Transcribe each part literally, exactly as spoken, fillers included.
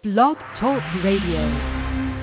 Blog Talk Radio.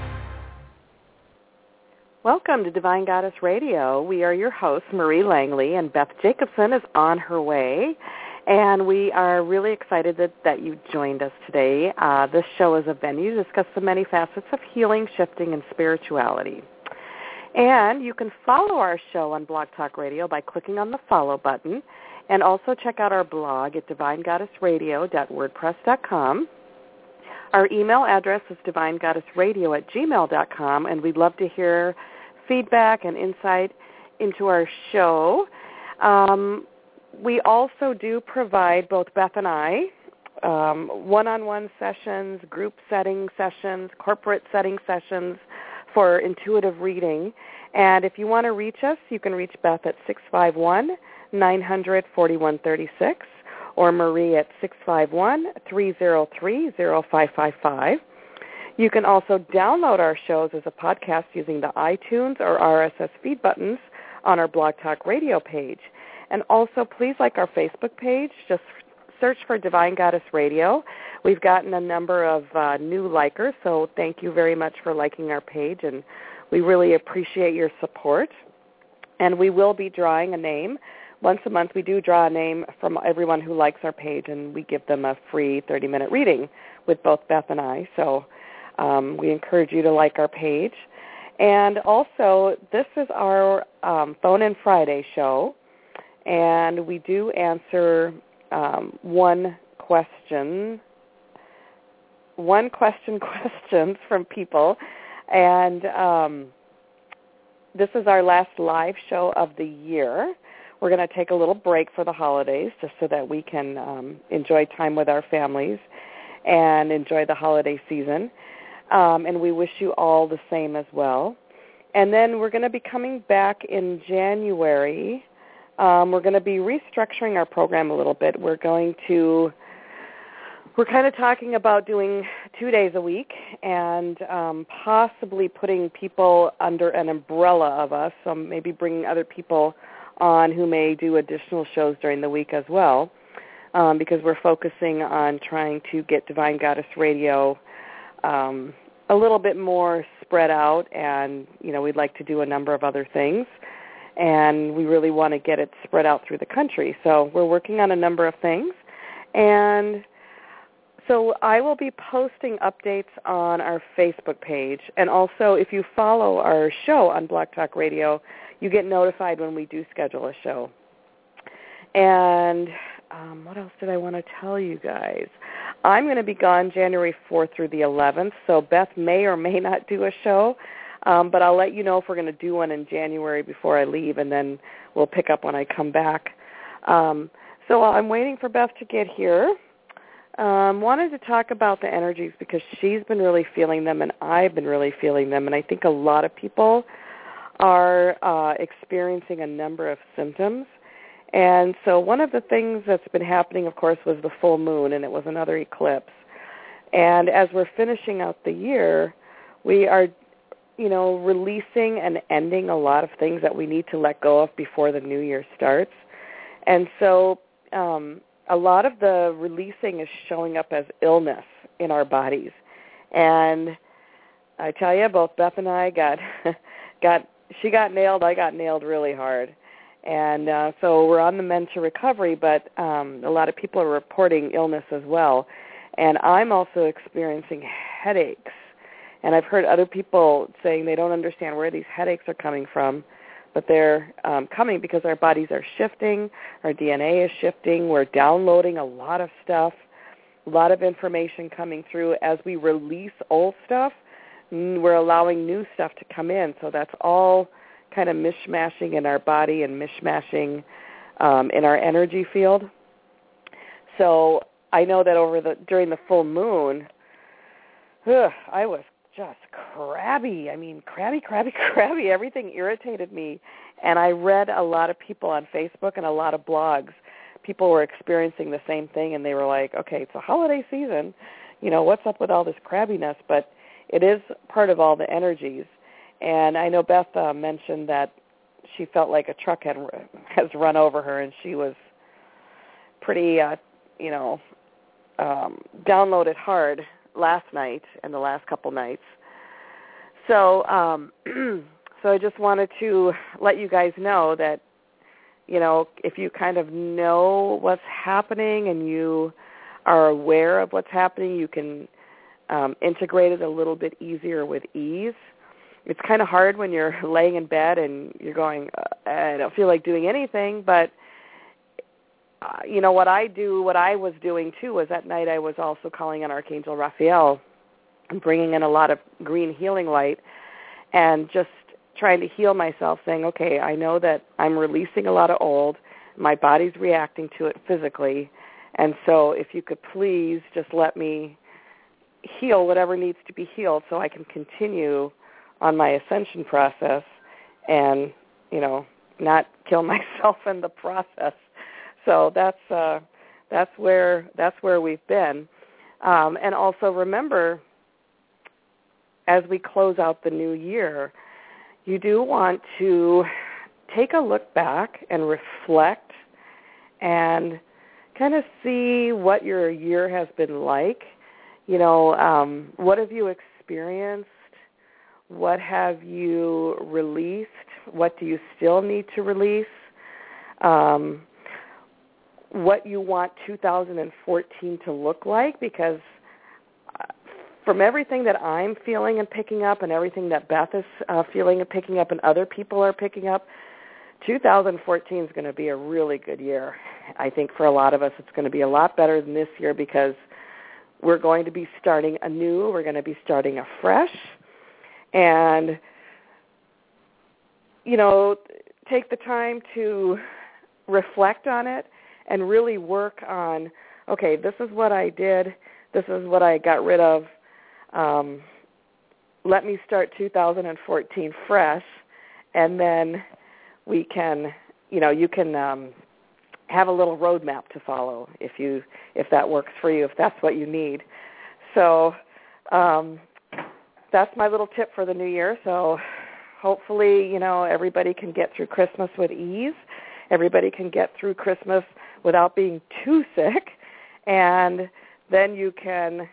Welcome to Divine Goddess Radio. We are your hosts, Marie Langley, and Beth Jacobson is on her way. And we are really excited that, that you joined us today. Uh, this show is a venue to discuss the many facets of healing, shifting, and spirituality. And you can follow our show on Blog Talk Radio by clicking on the follow button. And also check out our blog at divine goddess radio dot wordpress dot com. Our email address is divine goddess radio at gmail dot com, and we'd love to hear feedback and insight into our show. Um, we also do provide, both Beth and I, um, one-on-one sessions, group setting sessions, corporate setting sessions for intuitive reading. And if you want to reach us, you can reach Beth at six five one, nine hundred, forty-one thirty-six. or Marie at six five one, three zero three, zero five five five. You can also download our shows as a podcast using the iTunes or R S S feed buttons on our Blog Talk Radio page. And also, please like our Facebook page. Just search for Divine Goddess Radio. We've gotten a number of uh, new likers, so thank you very much for liking our page, and we really appreciate your support. And we will be drawing a name. Once a month, we do draw a name from everyone who likes our page, and we give them a free thirty-minute reading with both Beth and I. So um, we encourage you to like our page. And also, this is our um, Phone-In Friday show, and we do answer um, one question, one question questions from people. And um, this is our last live show of the year. We're going to take a little break for the holidays just so that we can um, enjoy time with our families and enjoy the holiday season. Um, and we wish you all the same as well. And then we're going to be coming back in January. Um, we're going to be restructuring our program a little bit. We're going to, we're kind of talking about doing two days a week and um, possibly putting people under an umbrella of us, so maybe bringing other people on who may do additional shows during the week as well, um, because we're focusing on trying to get Divine Goddess Radio um, a little bit more spread out, and, you know, we'd like to do a number of other things, and we really want to get it spread out through the country. So we're working on a number of things, and so I will be posting updates on our Facebook page, and also if you follow our show on Blog Talk Radio, you get notified when we do schedule a show. And um, what else did I want to tell you guys? I'm going to be gone January fourth through the eleventh, so Beth may or may not do a show, um, but I'll let you know if we're going to do one in January before I leave, and then we'll pick up when I come back. Um, so I'm waiting for Beth to get here. Um, wanted to talk about the energies because she's been really feeling them, and I've been really feeling them, and I think a lot of people are uh, experiencing a number of symptoms. And so one of the things that's been happening, of course, was the full moon, and it was another eclipse. And as we're finishing out the year, we are, you know, releasing and ending a lot of things that we need to let go of before the new year starts. And so um, a lot of the releasing is showing up as illness in our bodies. And I tell you, both Beth and I got got she got nailed, I got nailed really hard. And uh, so we're on the mend to recovery, but um, a lot of people are reporting illness as well. And I'm also experiencing headaches. And I've heard other people saying they don't understand where these headaches are coming from, but they're um, coming because our bodies are shifting, our D N A is shifting, we're downloading a lot of stuff, a lot of information coming through. As we release old stuff, we're allowing new stuff to come in, so that's all kind of mishmashing in our body and mishmashing um, in our energy field. So I know that over the during the full moon, ugh, I was just crabby. I mean, crabby, crabby, crabby. Everything irritated me, and I read a lot of people on Facebook and a lot of blogs. People were experiencing the same thing, and they were like, okay, it's a holiday season. You know, what's up with all this crabbiness? But it is part of all the energies. And I know Beth uh, mentioned that she felt like a truck had has run over her, and she was pretty, uh, you know, um, downloaded hard last night and the last couple nights. So, um, so I just wanted to let you guys know that, you know, if you kind of know what's happening and you are aware of what's happening, you can um, integrate it a little bit easier with ease. It's kind of hard when you're laying in bed and you're going, uh, I don't feel like doing anything, but, uh, you know, what I do, what I was doing too was at night I was also calling on Archangel Raphael and bringing in a lot of green healing light and just trying to heal myself, saying, okay, I know that I'm releasing a lot of old. My body's reacting to it physically. And so if you could please just let me heal whatever needs to be healed so I can continue on my ascension process and, you know, not kill myself in the process. So that's uh, that's where that's where we've been. Um, and also remember, as we close out the new year, you do want to take a look back and reflect and kind of see what your year has been like. You know, um, what have you experienced? What have you released? What do you still need to release? Um, what you want two thousand fourteen to look like, because from everything that I'm feeling and picking up and everything that Beth is uh, feeling and picking up and other people are picking up, two thousand fourteen is going to be a really good year. I think for a lot of us it's going to be a lot better than this year because we're going to be starting anew. We're going to be starting afresh. And, you know, take the time to reflect on it and really work on, okay, this is what I did. This is what I got rid of. Um, let me start two thousand fourteen fresh, and then we can, you know, you can um, have a little roadmap to follow if you if that works for you, if that's what you need. So um, that's my little tip for the new year. So hopefully, you know, everybody can get through Christmas with ease. Everybody can get through Christmas without being too sick, and then you can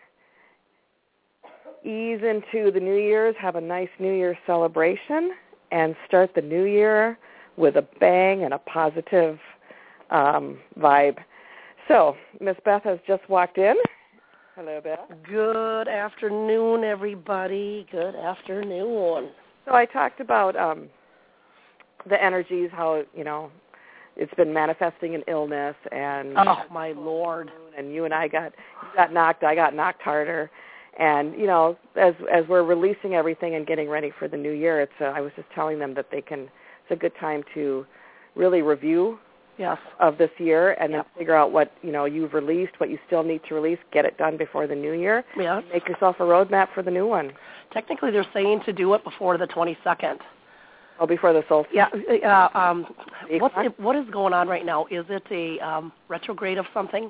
ease into the New Year's, have a nice New Year's celebration, and start the new year with a bang and a positive um, vibe. So, Miss Beth has just walked in. Hello, Beth. Good afternoon, everybody. Good afternoon. So I talked about um, the energies, how, you know, it's been manifesting an illness, and oh my Lord! And you and I got got knocked. I got knocked harder, and you know, as as we're releasing everything and getting ready for the new year, it's. Uh, I was just telling them that they can. It's a good time to really review yes. of this year, and yep. then figure out what you know you've released, what you still need to release, get it done before the new year. Yes. Make yourself a roadmap for the new one. Technically, they're saying to do it before the twenty-second. Oh, before the solstice. Yeah. Uh, um, what's it, what is going on right now? Is it a um, retrograde of something?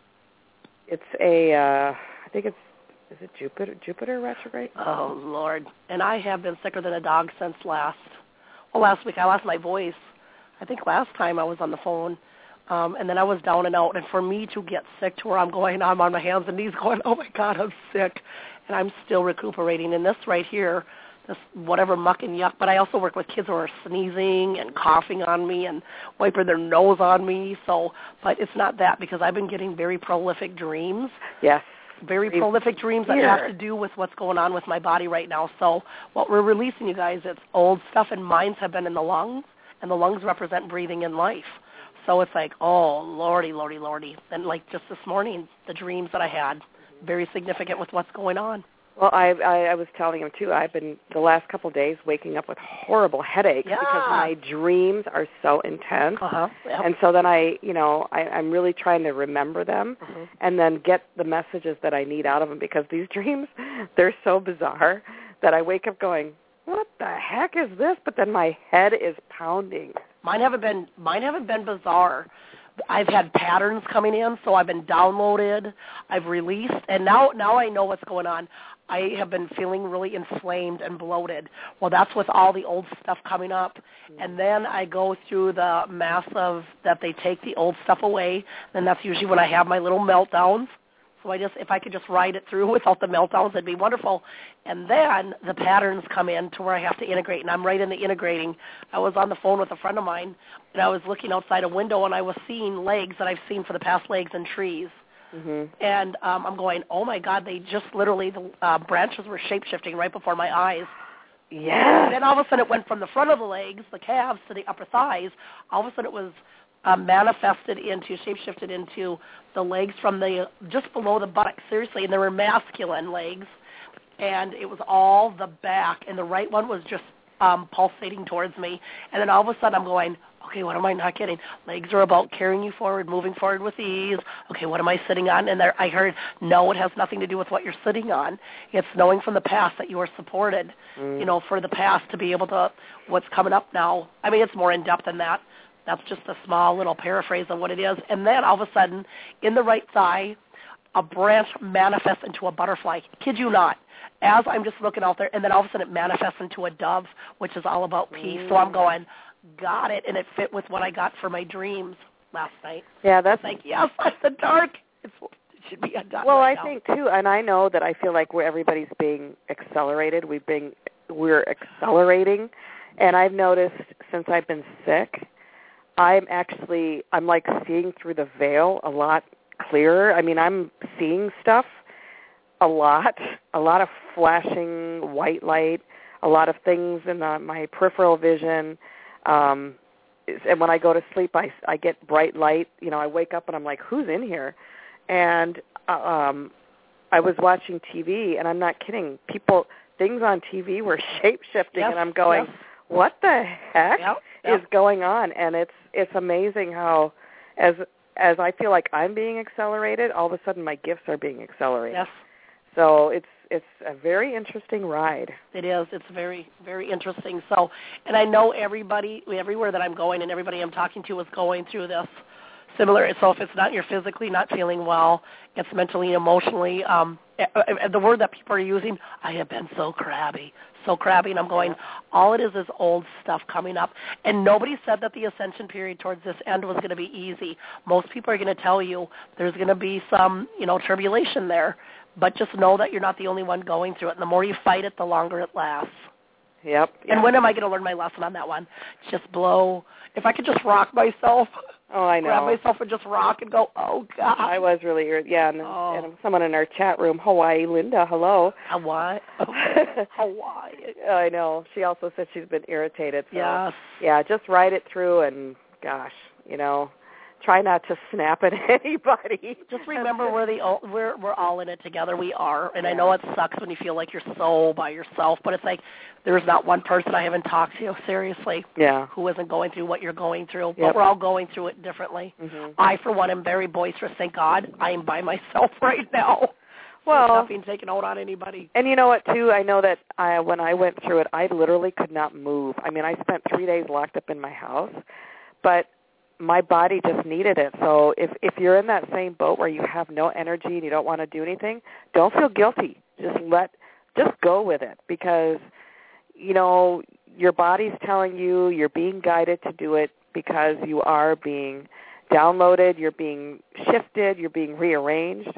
It's a. Uh, I think it's. Is it Jupiter? Jupiter retrograde? Oh Lord! And I have been sicker than a dog since last. Well, last week I lost my voice. I think last time I was on the phone, um, and then I was down and out. And for me to get sick to where I'm going, I'm on my hands and knees going, oh my God, I'm sick, and I'm still recuperating. And this right here. This whatever muck and yuck, but I also work with kids who are sneezing and coughing on me and wiping their nose on me. So, but it's not that because I've been getting very prolific dreams. Yes. Very We've prolific dreams that here. have to do with what's going on with my body right now. So what we're releasing, you guys, it's old stuff, and mines have been in the lungs, and the lungs represent breathing in life. So it's like, oh, lordy, lordy, lordy. And like just this morning, the dreams that I had, very significant with what's going on. Well, I, I I was telling him, too, I've been the last couple of days waking up with horrible headaches yeah. because my dreams are so intense. Uh-huh. Yep. And so then I, you know, I, I'm really trying to remember them mm-hmm. and then get the messages that I need out of them because these dreams, they're so bizarre that I wake up going, what the heck is this? But then my head is pounding. Mine haven't been mine haven't been bizarre. I've had patterns coming in, so I've been downloaded, I've released, and now now I know what's going on. I have been feeling really inflamed and bloated. Well, that's with all the old stuff coming up. And then I go through the mass of that they take the old stuff away, and that's usually when I have my little meltdowns. So I just, if I could just ride it through without the meltdowns, it'd be wonderful. And then the patterns come in to where I have to integrate, and I'm right in the integrating. I was on the phone with a friend of mine, and I was looking outside a window, and I was seeing legs that I've seen for the past legs in trees. Mm-hmm. And um, I'm going, oh, my God, they just literally, the uh, branches were shape-shifting right before my eyes. Yeah. And then all of a sudden it went from the front of the legs, the calves, to the upper thighs. All of a sudden it was uh, manifested into, shape-shifted into the legs from the, just below the buttocks, seriously, and they were masculine legs. And it was all the back, and the right one was just um, pulsating towards me. And then all of a sudden I'm going, okay, what am I not getting? Legs are about carrying you forward, moving forward with ease. Okay, what am I sitting on? And there, I heard, no, it has nothing to do with what you're sitting on. It's knowing from the past that you are supported, mm. you know, for the past to be able to, what's coming up now. I mean, it's more in-depth than that. That's just a small little paraphrase of what it is. And then all of a sudden, in the right thigh, a branch manifests into a butterfly. Kid you not. As I'm just looking out there, and then all of a sudden it manifests into a dove, which is all about peace. Mm. So I'm going, got it, and it fit with what I got for my dreams last night. Yeah, that's like, yes, that's the dark. It's, it should be undone. Well, right I now. think too, and I know that I feel like we're, everybody's being accelerated. We've been, we're accelerating, and I've noticed since I've been sick, I'm actually, I'm like seeing through the veil a lot clearer. I mean, I'm seeing stuff a lot, a lot of flashing white light, a lot of things in the, my peripheral vision. Um, and when I go to sleep, I, I get bright light. You know, I wake up and I'm like, who's in here? And um, I was watching T V, and I'm not kidding. People, things on T V were shape-shifting, yes, and I'm going, yes. what the heck yep, yep. is going on? And it's it's amazing how, as as I feel like I'm being accelerated, all of a sudden my gifts are being accelerated. Yes. So it's it's a very interesting ride. It is. It's very, very interesting. So, and I know everybody, everywhere that I'm going and everybody I'm talking to is going through this similar. So if it's not you're physically not feeling well, it's mentally, emotionally. Um, the word that people are using, I have been so crabby, so crabby, and I'm going, all it is is old stuff coming up. And nobody said that the ascension period towards this end was going to be easy. Most people are going to tell you there's going to be some, you know, tribulation there. But just know that you're not the only one going through it. And the more you fight it, the longer it lasts. Yep. And yep. when am I going to learn my lesson on that one? Just blow. If I could just rock myself. Oh, I know. Grab myself and just rock and go, oh, God. I was really, yeah. And, oh. and someone in our chat room, Hawaii, Linda, hello. Hawaii. Oh, Hawaii. I know. She also said she's been irritated. So, yes. Yeah, just ride it through and, gosh, you know. Try not to snap at anybody. Just remember we're the we're we're all in it together. We are, and yeah. I know it sucks when you feel like you're so by yourself. But it's like there's not one person I haven't talked to seriously, yeah, who isn't going through what you're going through. Yep. But we're all going through it differently. Mm-hmm. I, for one, am very boisterous. Thank God, I am by myself right now. Well, it's not being taken out on anybody. And you know what, too? I know that I, when I went through it, I literally could not move. I mean, I spent three days locked up in my house, but my body just needed it. So if if you're in that same boat where you have no energy and you don't want to do anything, don't feel guilty. Just let, just go with it, because, you know, your body's telling you, you're being guided to do it because you are being downloaded, you're being shifted, you're being rearranged.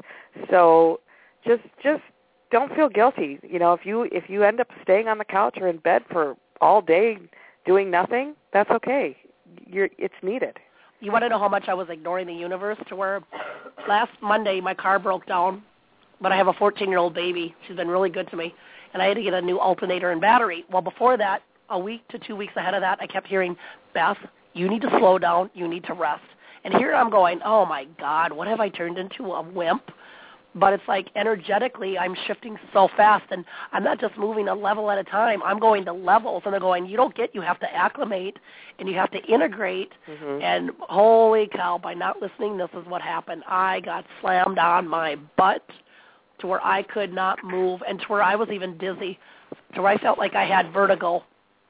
So just just don't feel guilty. You know, if you if you end up staying on the couch or in bed for all day doing nothing, that's okay. You're, it's needed. You want to know how much I was ignoring the universe, to where last Monday my car broke down, but I have a fourteen-year-old baby. She's been really good to me, and I had to get a new alternator and battery. Well, before that, a week to two weeks ahead of that, I kept hearing, Beth, you need to slow down, you need to rest. And here I'm going, oh, my God, what have I turned into, a wimp? But it's like energetically I'm shifting so fast, and I'm not just moving a level at a time. I'm going to levels, and they're going, you don't get, you have to acclimate, and you have to integrate. Mm-hmm. And holy cow, by not listening, this is what happened. I got slammed on my butt to where I could not move, and to where I was even dizzy, to where I felt like I had vertigo.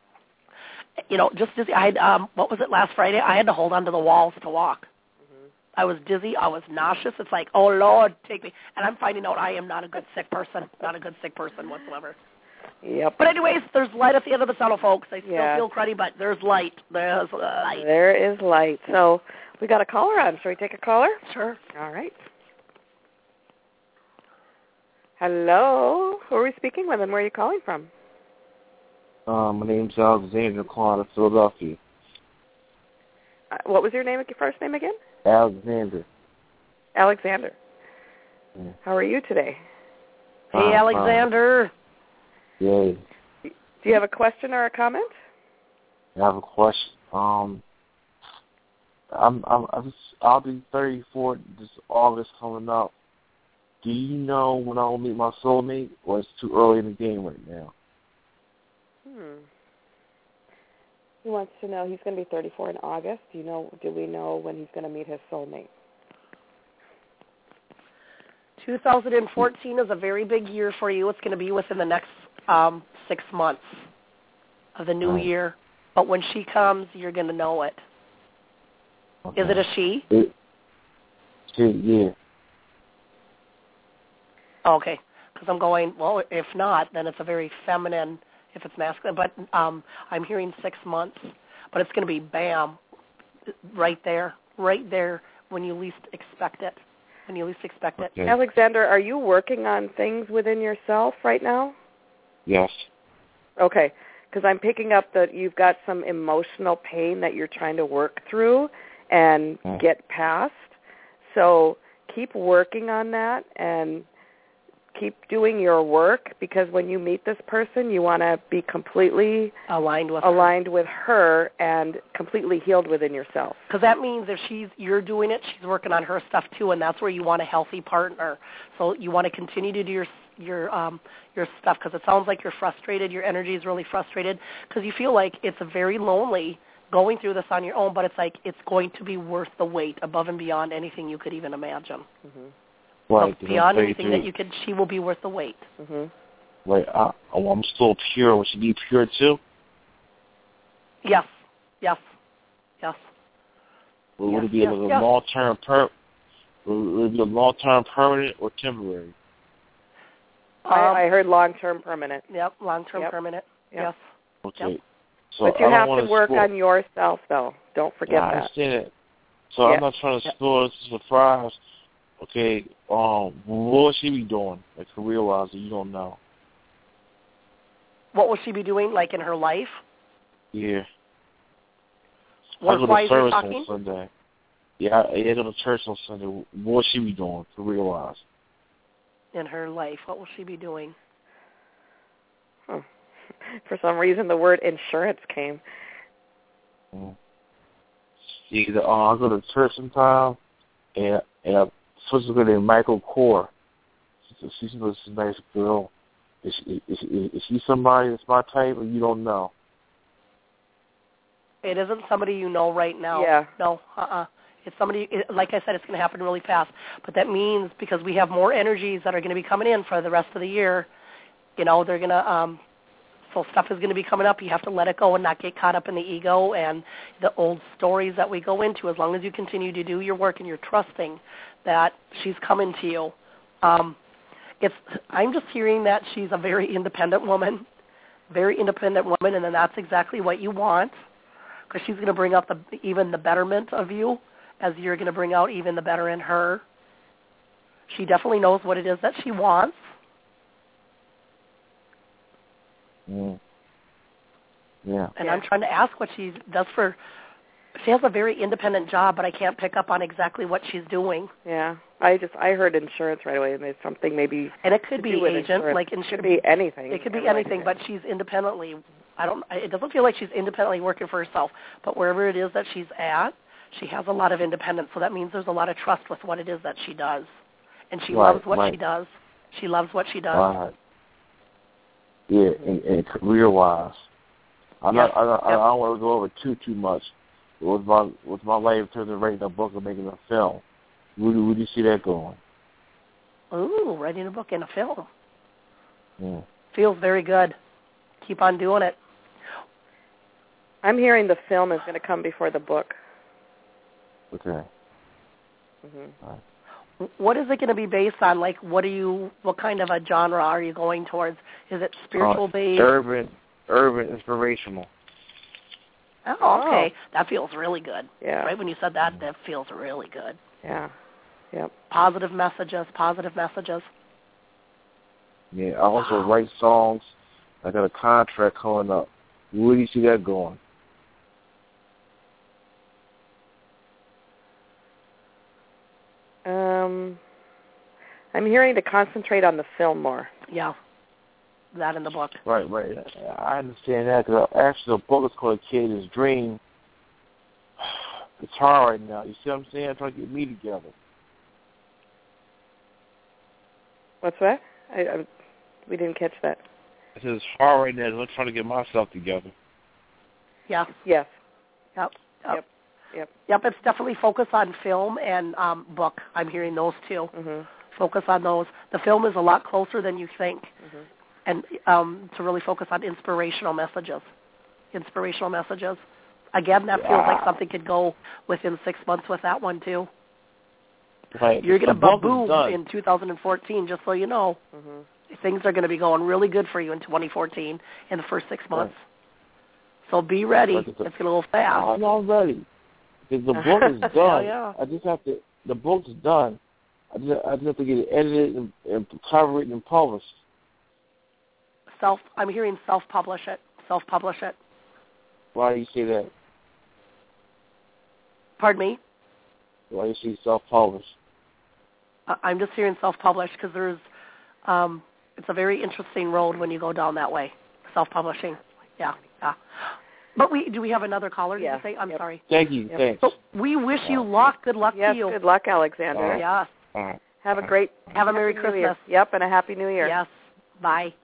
You know, just dizzy. I had, um, what was it, last Friday? I had to hold onto the walls to walk. I was dizzy. I was nauseous. It's like, oh, Lord, take me. And I'm finding out I am not a good sick person, not a good sick person whatsoever. Yep. But anyways, there's light at the end of the tunnel, folks. I still yeah. feel cruddy, but there's light. There's light. There is light. So we got a caller on. Shall we take a caller? Sure. All right. Hello. Who are we speaking with, and where are you calling from? Um, my name's Alexander, calling out of Philadelphia. Uh, what was your name? Your first name again? Alexander. Alexander. Yeah. How are you today? Hey, Fine, Alexander. fine. Yay. Do you have a question or a comment? I have a question. Um, I'm, I'm, I just, I'll be thirty-four this August coming up. Do you know when I'll meet my soulmate, or it's too early in the game right now? Hmm. He wants to know, he's going to be thirty-four in August. Do you know, do we know when he's going to meet his soulmate? two thousand fourteen is a very big year for you. It's going to be within the next um, six months of the new Right. year. But when she comes, you're going to know it. Okay. Is it a she? It, she, yeah. Oh, okay. Because I'm going, well, if not, then it's a very feminine, if it's masculine. But um, I'm hearing six months. But it's going to be bam, right there, right there when you least expect it. When you least expect it. Okay. Alexander, are you working on things within yourself right now? Yes. Okay, because I'm picking up that you've got some emotional pain that you're trying to work through and Okay. get past. So keep working on that and keep doing your work, because when you meet this person, you want to be completely Aligned with aligned with her and completely healed within yourself. Because that means if she's you're doing it, she's working on her stuff too, and that's where you want a healthy partner. So you want to continue to do your your um your stuff, because it sounds like you're frustrated. Your energy is really frustrated because you feel like it's very lonely going through this on your own. But it's like it's going to be worth the wait, above and beyond anything you could even imagine. Mm-hmm. Right. So beyond anything that you could, she will be worth the wait. Mm-hmm. Wait, I, oh, I'm still pure. Would she be pure too? Yes, yes, yes. Or yes, would it be yes, like a yes. long-term per? Would it be a long-term permanent or temporary? Um, I, I heard long-term permanent. Yep, long-term Yep. permanent. Yep. Yes. Okay. Yep. So But you I don't have want to work spoil, on yourself, though. Don't forget yeah, I that. understand it. So Yeah. I'm not trying to Yep. spoil this surprise. Okay, um, what would she be doing, like career-wise, that you don't know? What will she be doing, like in her life? Yeah. I go to Work-wise, you're service talking? on Sunday. Yeah, I, I go to church on Sunday. What would she be doing, career-wise? In her life, what will she be doing? Hmm. For some reason, the word insurance came. Mm. Either uh, I go to church sometime, and and I supposed to go to Michael Kors. She's she's a nice girl. Is she, is, she, is she somebody that's my type, or you don't know? It isn't somebody you know right now. Yeah. No, uh-uh. It's somebody, it, like I said, it's going to happen really fast. But that means because we have more energies that are going to be coming in for the rest of the year, you know, they're going to, um, so stuff is going to be coming up. You have to let it go and not get caught up in the ego and the old stories that we go into. As long as you continue to do your work and you're trusting that she's coming to you. Um, it's, I'm just hearing that she's a very independent woman, very independent woman, and then that's exactly what you want, because she's going to bring out the, even the betterment of you, as you're going to bring out even the better in her. She definitely knows what it is that she wants. Mm. Yeah. And Yeah. I'm trying to ask what she does for, she has a very independent job, but I can't pick up on exactly what she's doing. Yeah. I just, I heard insurance right away, and there's something maybe And it could to be do with agent, insurance. like It insurance. could be anything. It could be I have no anything, idea. but she's independently, I don't, it doesn't feel like she's independently working for herself, but wherever it is that she's at, she has a lot of independence, so that means there's a lot of trust with what it is that she does. And she Right, loves what right. she does. She loves what she does. Right. Yeah, and, and career-wise, I'm Yep, not. I, don't- I yep. don't want to go over too too much. With my with my life in terms of writing a book and making a film, where do, where do you see that going? Ooh, writing a book and a film. Yeah. Feels very good. Keep on doing it. I'm hearing the film is going to come before the book. Okay. Mm-hmm. All right. What is it going to be based on? Like, what are you? What kind of a genre are you going towards? Is it spiritual Uh, based? urban, urban, inspirational. Oh, okay. That feels really good. Yeah. Right when you said that, that feels really good. Yeah. Yep. Positive messages. Positive messages. Yeah, I also Wow. write songs. I got a contract coming up. Where do you see that going? Um, I'm hearing to concentrate on the film more. Yeah, that in the book. Right, right. I understand that because actually the book is called A Kid's Dream. It's hard right now. You see what I'm saying? I'm trying to get me together. What's that? I, I, we didn't catch that. I said it's hard right now. I'm trying to get myself together. Yeah. Yes. Yep. Yep. Yep. Yep. Yep. It's definitely focus on film and um, book. I'm hearing those two. Mhm. Focus on those. The film is a lot closer than you think, Mhm. and um, to really focus on inspirational messages. Inspirational messages. Again, that feels like something could go within six months with that one too. Right. You're going to The book is boom done. in two thousand fourteen, just so you know. Mhm. Things are going to be going really good for you in twenty fourteen in the first six months. Right. So be ready. Right. It's going to go fast. I'm not ready. Because the book is done. Yeah, yeah. I just have to, the book's done. I just, I just have to get it edited and, and cover it and published. Self. I'm hearing self-publish it. Self-publish it. Why do you say that? Pardon me? Why do you say self-published? I- I'm just hearing self-publish because there's, um, it's a very interesting road when you go down that way. Self-publishing. Yeah, yeah. But we do we have another caller? Did Yeah. you say? I'm Yep. sorry. Thank you. Yep. Thanks. So we wish you luck. Good luck Yes. to you. Good luck, Alexander. Uh, Yes. All right. Have a great. Have a Merry Happy New Christmas. Year. Yep, and a Happy New Year. Yes. Bye.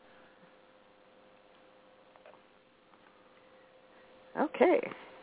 Okay.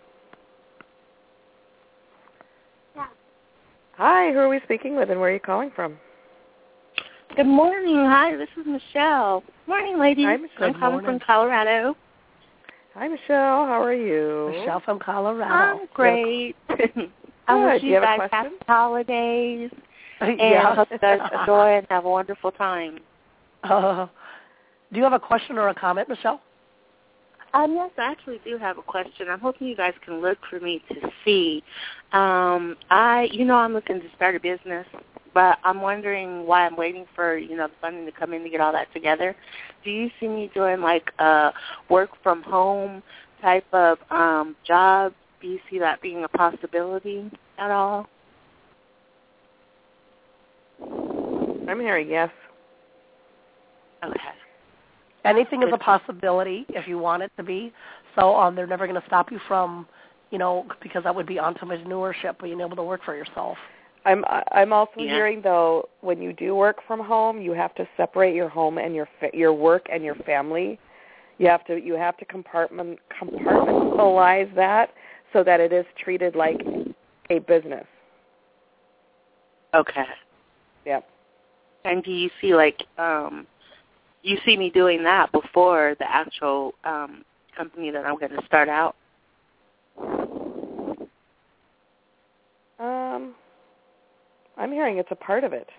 Yeah. Hi, who are we speaking with and where are you calling from? Good morning. Hi, this is Michelle. Morning, ladies. Hi, Michelle. I'm Good calling morning. from Colorado. Hi, Michelle. How are you? Michelle from Colorado. I'm great. I Good. wish Do you, you have a guys question? happy holidays, and Yeah. hope you guys enjoy and have a wonderful time. Uh, do you have a question or a comment, Michelle? Um, yes, I actually do have a question. I'm hoping you guys can look for me to see. Um, I, you know, I'm looking to start a business, but I'm wondering why I'm waiting for, you know, the funding to come in to get all that together. Do you see me doing like a work from home type of um, job? Do you see that being a possibility at all? I'm hearing yes. Okay. Anything is a possibility if you want it to be. So um, they're never going to stop you from, you know, because that would be entrepreneurship, being able to work for yourself. I'm I'm also Yeah. hearing though when you do work from home, you have to separate your home and your fa- your work and your family. You have to you have to compartment compartmentalize that so that it is treated like a business. Okay. Yep. And do you see like um, you see me doing that before the actual um, company that I'm going to start out? Um, I'm hearing it's a part of it.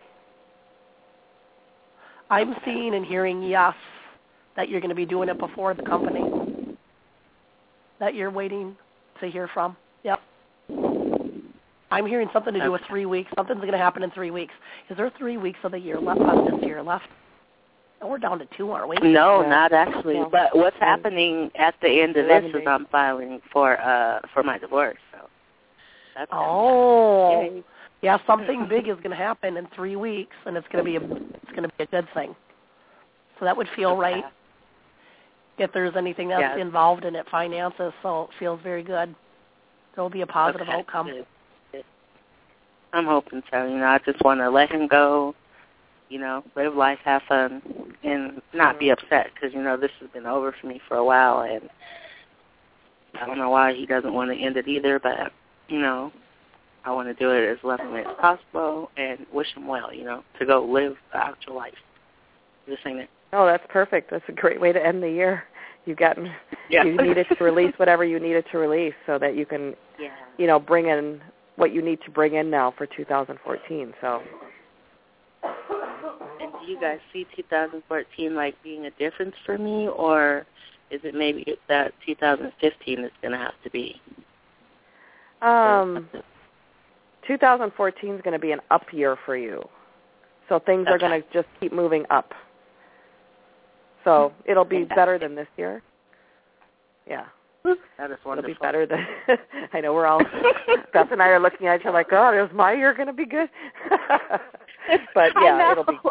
I'm seeing and hearing yes, that you're going to be doing it before the company that you're waiting to hear from. Yep. I'm hearing something to do with three weeks. Something's going to happen in three weeks. Is there three weeks of the year left of this year left? And we're down to two, aren't we? No, Yeah. not actually. No. But what's happening at the end of this eleven is days. I'm filing for uh for my divorce. So that's Oh, Yay. yeah. Something big is going to happen in three weeks, and it's going to be a it's going to be a good thing. So that would feel Okay. right. If there's anything that's Yes. involved in it, finances, so it feels very good. There will be a positive Okay, outcome. good, good. I'm hoping so. You know, I just want to let him go. You know, live life, have fun, and not be upset because, you know, this has been over for me for a while, and I don't know why he doesn't want to end it either, but, you know, I want to do it as lovingly as possible and wish him well, you know, to go live the actual life. This ain't it. Oh, that's perfect. That's a great way to end the year. You've gotten Yeah. you needed to release whatever you needed to release so that you can, Yeah. you know, bring in what you need to bring in now for two thousand fourteen. So. And do you guys see two thousand fourteen like being a difference for me, or is it maybe that two thousand fifteen is going to have to be? Um, two thousand fourteen is going to be an up year for you. So things are Okay. going to just keep moving up. So it'll be better than this year. Yeah. That is wonderful. It'll be better than, I know we're all, Beth and I are looking at each other like, God, is my year going to be good? But yeah, it'll be.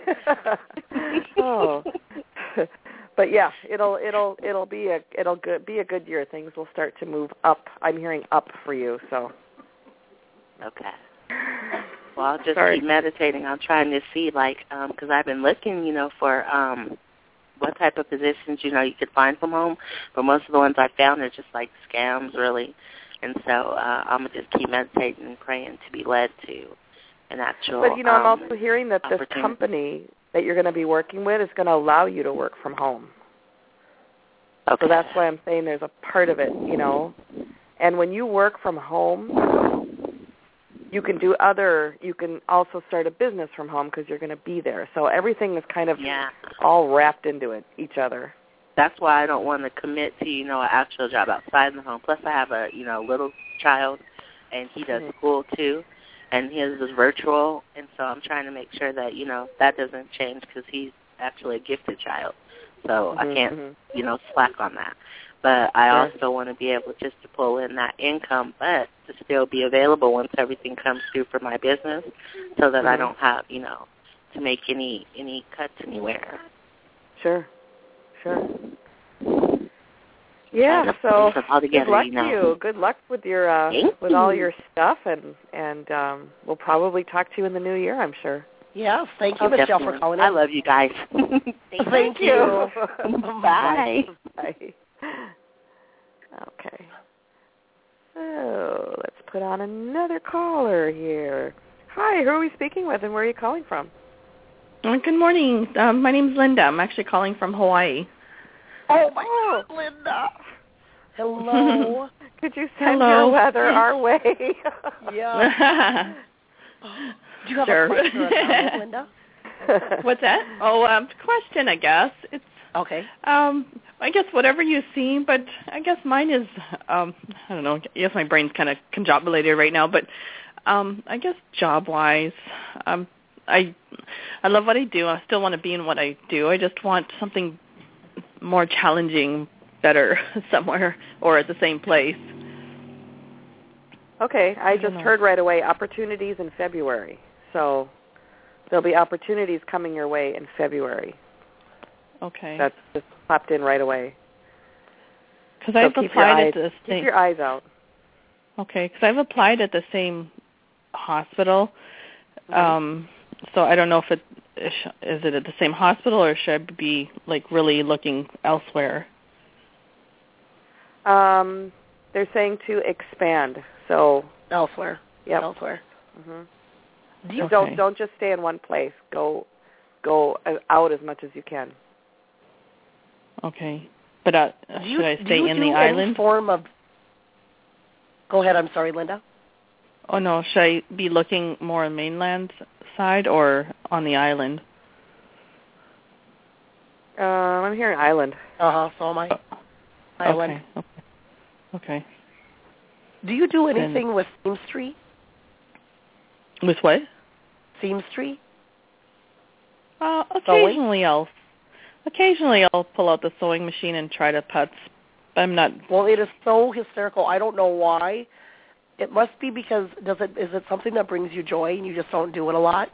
Oh. But yeah, it'll it'll it'll be a it'll good, be a good year. Things will start to move up. I'm hearing up for you. So. Okay. Well, I'll just Sorry. keep meditating. I'm trying to see, like, because um, I've been looking, you know, for um, what type of positions, you know, you could find from home. But most of the ones I found are just like scams, really. And so uh, I'm gonna just keep meditating and praying to be led to an actual. But you know, I'm um, also hearing that this company that you're going to be working with is going to allow you to work from home. Okay. So that's why I'm saying there's a part of it, you know. And when you work from home, you can do other, you can also start a business from home because you're going to be there. So everything is kind of yeah. all wrapped into it, each other. That's why I don't want to commit to, you know, an actual job outside the home. Plus I have a, you know, little child, and he does mm-hmm. school too. And his is virtual, and so I'm trying to make sure that, you know, that doesn't change because he's actually a gifted child. So mm-hmm, I can't, mm-hmm. you know, slack on that. But I sure. also want to be able just to pull in that income, but to still be available once everything comes through for my business so that mm-hmm. I don't have, you know, to make any, any cuts anywhere. Sure, sure. Yeah, so together, good luck you know. to you. Good luck with your uh, with you. all your stuff, and and um, we'll probably talk to you in the new year, I'm sure. Yes, thank you, oh, Michelle, definitely. for calling in. I love you guys. thank, thank you. you. Bye. Bye. Okay. So let's put on another caller here. Hi, who are we speaking with, and where are you calling from? Good morning. Um, my name's Linda. I'm actually calling from Hawaii. Oh, my oh. God, Linda. Hello. Could you send Hello. your weather our way? Yeah. Do you have sure. a question or a comment, Linda? What's that? Oh, um, question, I guess. It's okay. Um, I guess whatever you see, but I guess mine is, um, I don't know, I guess my brain's kind of conjobulated right now, but um, I guess job-wise, um, I I love what I do. I still want to be in what I do. I just want something more challenging, better somewhere or at the same place. Okay, I, I just know. heard right away opportunities in February. So there'll be opportunities coming your way in February. Okay. That's just popped in right away. Because so I've keep applied your eyes, at the same. Keep your eyes out. Okay, because I've applied at the same hospital. Mm-hmm. Um, so I don't know if it is it at the same hospital or should I be like really looking elsewhere. Um, they're saying to expand. So elsewhere. Yep. Elsewhere. Mm-hmm. Do you, okay. Don't don't just stay in one place. Go go out as much as you can. Okay, but uh, should you, I stay do you in do the any island? Form of. Go ahead. I'm sorry, Linda. Oh no, should I be looking more on mainland side or on the island? Uh, I'm hearing island. Uh huh. So am I. Oh. Island. Okay. Okay. Okay. Do you do anything and with seamstress? With what? Seamstress? Uh, occasionally sewing? I'll occasionally I'll pull out the sewing machine and try to putz. I'm not. Well, it is so hysterical. I don't know why. It must be because does it is it something that brings you joy and you just don't do it a lot?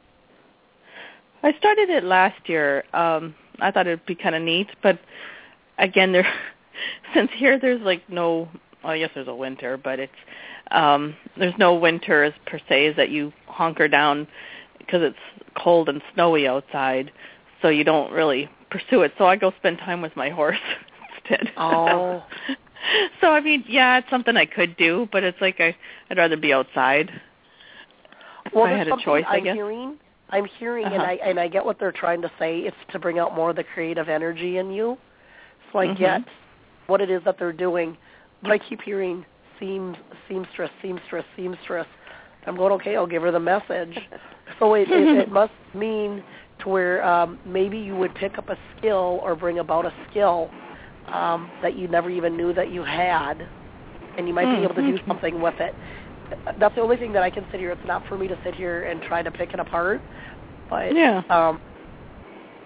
I started it last year. Um, I thought it'd be kind of neat, but again, there since here there's like no. Well, yes, there's a winter, but it's um, there's no winter as per se as that you hunker down because it's cold and snowy outside, so you don't really pursue it. So I go spend time with my horse instead. Oh. So I mean, yeah, it's something I could do, but it's like I, I'd rather be outside. Well, if I had a choice, I'm I guess. Hearing, I'm hearing, uh-huh. and I and I get what they're trying to say. It's to bring out more of the creative energy in you. So I mm-hmm. get what it is that they're doing. But I keep hearing seams, seamstress, seamstress, seamstress. I'm going, okay, I'll give her the message. So it, it, it must mean to where um, maybe you would pick up a skill or bring about a skill um, that you never even knew that you had, and you might mm-hmm. be able to do something with it. That's the only thing that I can sit here. It's not for me to sit here and try to pick it apart. But yeah. um,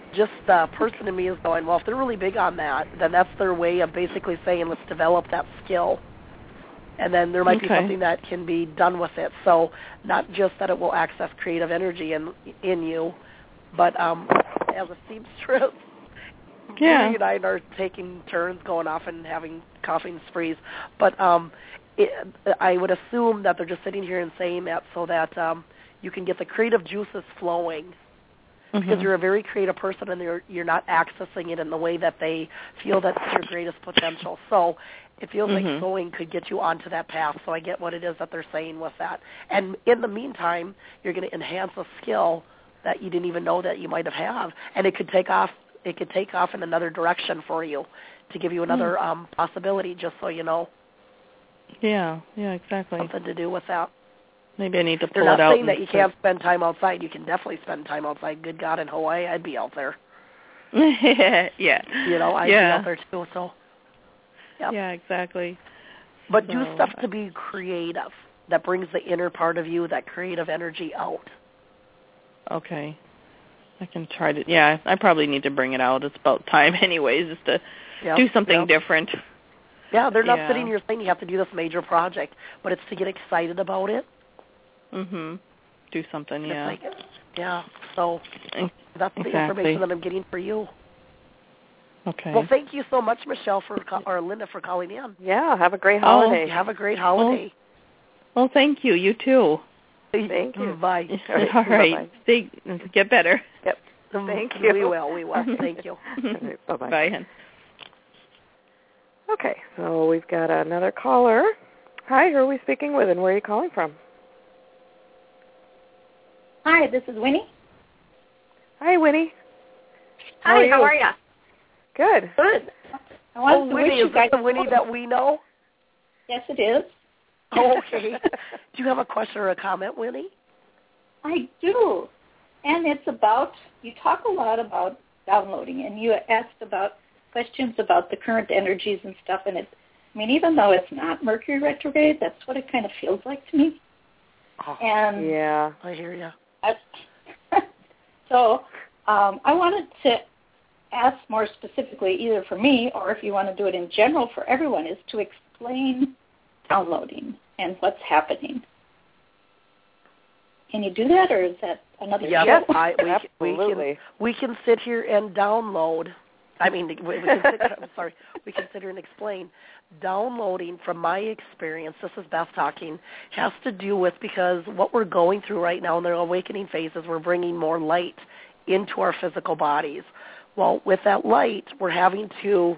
just the person in me is going, well, if they're really big on that, then that's their way of basically saying, let's develop that skill. And then there might okay. be something that can be done with it. So not just that it will access creative energy in in you, but um, as a seamstress, yeah. Judy and I are taking turns going off and having coughing sprees. But um, it, I would assume that they're just sitting here and saying that so that um, you can get the creative juices flowing. Mm-hmm. Because you're a very creative person and you're, you're not accessing it in the way that they feel that's your greatest potential. So it feels mm-hmm. like sewing could get you onto that path. So I get what it is that they're saying with that. And in the meantime, you're going to enhance a skill that you didn't even know that you might have had. And it could take off it could take off in another direction for you to give you another mm. um, possibility, just so you know. Yeah, yeah, exactly. Something to do with that. Maybe I need to pull They're not it out. saying that you can't spend time outside. You can definitely spend time outside. Good God, in Hawaii, I'd be out there. yeah. You know, I'd yeah. be out there too. So. Yep. Yeah, exactly. But so, do stuff to be creative that brings the inner part of you, that creative energy out. Okay. I can try to, yeah, I probably need to bring it out. It's about time anyways, just to yep. do something yep. different. Yeah, they're not yeah. sitting here saying you have to do this major project, but it's to get excited about it. Mm-hmm. Do something, yeah. Like, yeah, so that's the exactly. information that I'm getting for you. Okay. Well, thank you so much, Michelle, for or Linda, for calling in. Yeah, have a great holiday. Oh, have a great holiday. Well, well, thank you. You too. Thank you. Bye. All right. All right. Stay, get better. Yep. Thank you. We will. We will. Thank you. Right, bye-bye. Bye, hon. Okay, so we've got another caller. Hi, who are we speaking with, and where are you calling from? Hi, this is Winnie. Hi, Winnie. How Hi, are you? how are you? Good. Good. I Oh, wanted to Winnie, wish you is guys this the Winnie that we know? Yes, it is. Oh, okay. Do you have a question or a comment, Winnie? I do. And it's about, you talk a lot about downloading, and you asked about questions about the current energies and stuff, and it, I mean, even though it's not Mercury retrograde, that's what it kind of feels like to me. Oh, and yeah, I hear you. I, so um, I wanted to ask more specifically, either for me or if you want to do it in general for everyone, is to explain downloading and what's happening. Can you do that, or is that another yes, show? I, we, Absolutely. We can, we can sit here and download. I mean, we, we can sit, I'm sorry. We can sit here and explain. Downloading, from my experience, this is Beth talking, has to do with, because what we're going through right now in the awakening phases, we're bringing more light into our physical bodies. Well, with that light, we're having to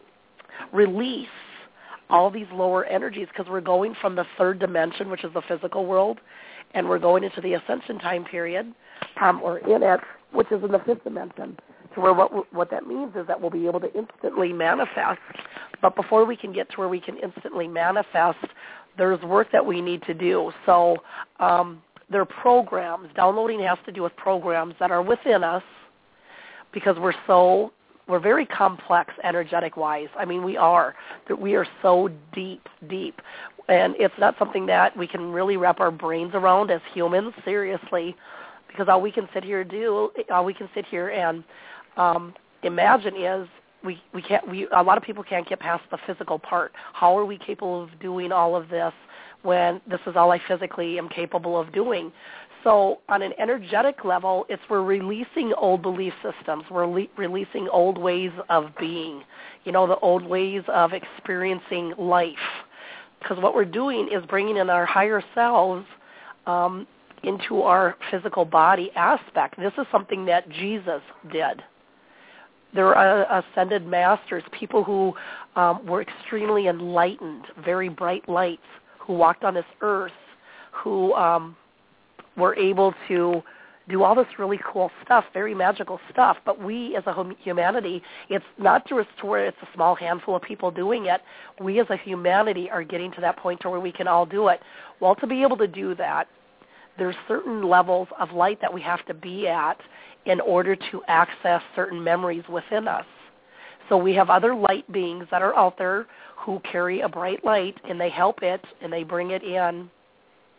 release all these lower energies, because we're going from the third dimension, which is the physical world, and we're going into the ascension time period, um, or in it, which is in the fifth dimension. So where what what that means is that we'll be able to instantly manifest. But before we can get to where we can instantly manifest, there's work that we need to do. So um, there are programs. Downloading has to do with programs that are within us, because we're so we're very complex energetic-wise. I mean, we are. We are so deep, deep. And it's not something that we can really wrap our brains around as humans, seriously, because all we can sit here do, all we can sit here and um, imagine is we, we can't, we, a lot of people can't get past the physical part. How are we capable of doing all of this when this is all I physically am capable of doing? So on an energetic level, it's we're releasing old belief systems. We're le- releasing old ways of being, you know, the old ways of experiencing life. Because what we're doing is bringing in our higher selves um, into our physical body aspect. This is something that Jesus did. There are ascended masters, people who um, were extremely enlightened, very bright lights, who walked on this earth, who um, were able to do all this really cool stuff, very magical stuff. But we as a hum- humanity, it's not just to where it's a small handful of people doing it. We as a humanity are getting to that point to where we can all do it. Well, to be able to do that, there's certain levels of light that we have to be at in order to access certain memories within us. So we have other light beings that are out there who carry a bright light, and they help it, and they bring it in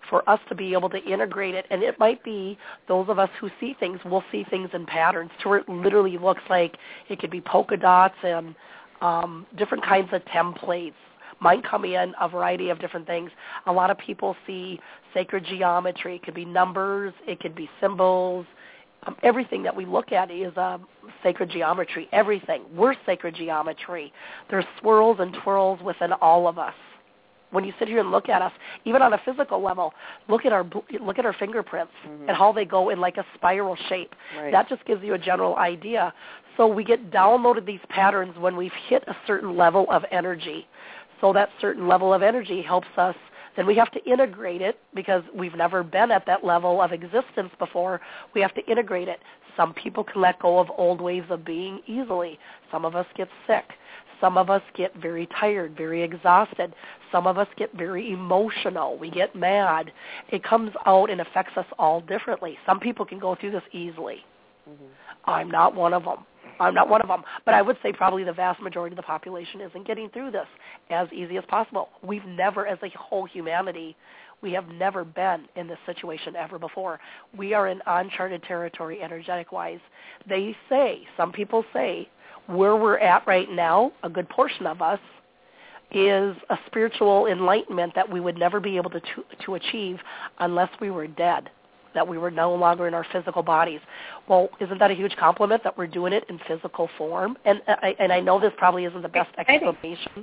for us to be able to integrate it. And it might be those of us who see things will see things in patterns to where it literally looks like it could be polka dots and um, different kinds of templates. Might come in a variety of different things. A lot of people see sacred geometry. It could be numbers. It could be symbols. Um, everything that we look at is um, sacred geometry. Everything. We're sacred geometry. There's swirls and twirls within all of us. When you sit here and look at us, even on a physical level, look at our look at our fingerprints mm-hmm. and how they go in like a spiral shape. Right. That just gives you a general idea. So we get downloaded these patterns when we've hit a certain level of energy. So that certain level of energy helps us. Then we have to integrate it because we've never been at that level of existence before. We have to integrate it. Some people can let go of old ways of being easily. Some of us get sick. Some of us get very tired, very exhausted. Some of us get very emotional. We get mad. It comes out and affects us all differently. Some people can go through this easily. Mm-hmm. I'm not one of them. I'm not one of them. But I would say probably the vast majority of the population isn't getting through this as easy as possible. We've never, as a whole humanity, we have never been in this situation ever before. We are in uncharted territory energetic-wise. They say, some people say, where we're at right now, a good portion of us, is a spiritual enlightenment that we would never be able to, to, to achieve unless we were dead, that we were no longer in our physical bodies. Well, isn't that a huge compliment that we're doing it in physical form? And I, and I know this probably isn't the best explanation.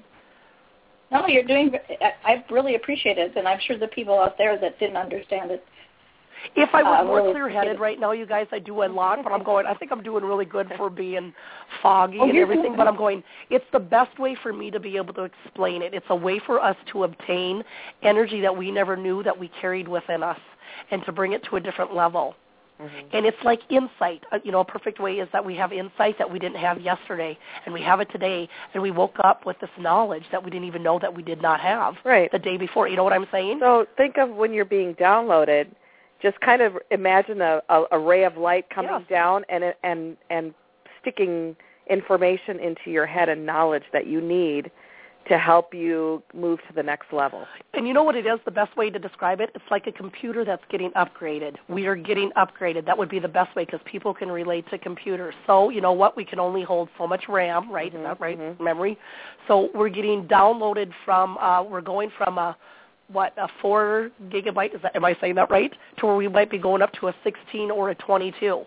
No, you're doing, I really appreciate it, and I'm sure the people out there that didn't understand it. If I was uh, more really clear-headed right now, you guys, I do a lot, but I'm going, I think I'm doing really good for being foggy oh, and everything, but I'm going, it's the best way for me to be able to explain it. It's a way for us to obtain energy that we never knew that we carried within us and to bring it to a different level. Mm-hmm. And it's like insight. You know, a perfect way is that we have insight that we didn't have yesterday, and we have it today, and we woke up with this knowledge that we didn't even know that we did not have right. the day before. You know what I'm saying? So think of when you're being downloaded, just kind of imagine a, a, a ray of light coming yes. down and and and sticking information into your head and knowledge that you need to help you move to the next level. And you know what it is? The best way to describe it? It's like a computer that's getting upgraded. We are getting upgraded. That would be the best way because people can relate to computers. So, you know what? We can only hold so much RAM, right? Mm-hmm, Is that right? Mm-hmm. Memory. So we're getting downloaded from, uh, we're going from a, what, a four gigabyte, is that, am I saying that right? To where we might be going up to a sixteen or a twenty-two.